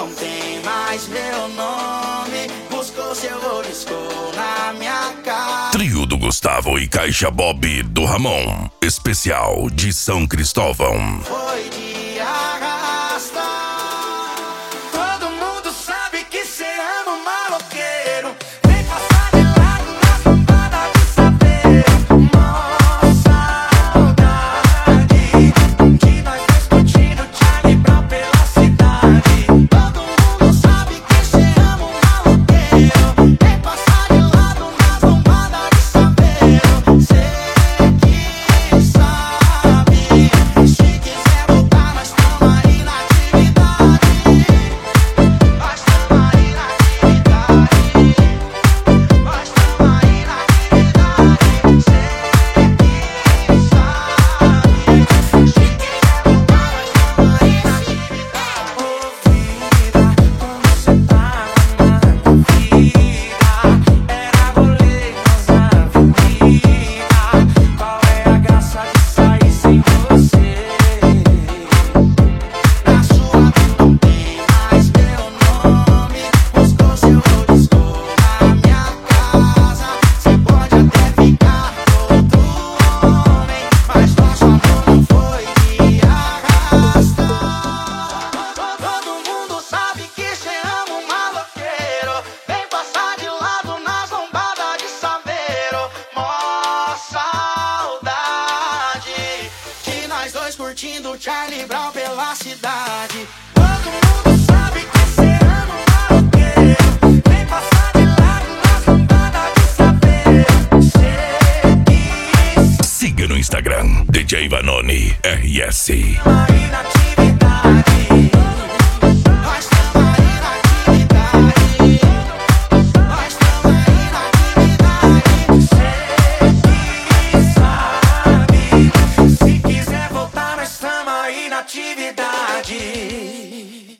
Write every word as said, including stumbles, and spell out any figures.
não tem mais meu nome. Buscou seu olho, escou na minha cara. Trio do Gustavo e Caixa Bob do Ramon. Especial de São Cristóvão. Foi de arrasta. Todo mundo sabe que cê ama um maloqueiro. Vem passar de lado na sambada de saber. Mó saudade de nós dois curtindo Charlie Brown pela cidade. Todo mundo sabe que cê ama um maloqueiro. Vem passar de lado na sambada de saber. Cê que sabe. Se quiser voltar, nós tamo aí na atividade. Nós tamo aí na atividade. Nós tamo aí na atividade. Cê que sabe. Se quiser voltar, nós tamo aí na atividade. Ô vida, como cê tava na vida? Era rolê nas avenidas. Qual é a graça de sair sem você? Na sua vida não tem mais meu nome. Buscou seu olho, escou na minha casa. Cê pode até ficar com outro homem, mas nosso amor não foi de arrasta. Todo mundo sabe que cê ama um maloqueiro. Vem passar de lado nas lombadas de saveiro. Mó saudade de nós dois curtindo Charlie Brown pela cidade. Todo mundo sabe que cê ama um maloqueiro. Vem passar de lado nas lombadas de saveiro. Cê que Siga no Instagram D J Vanoni R S. aí na tia.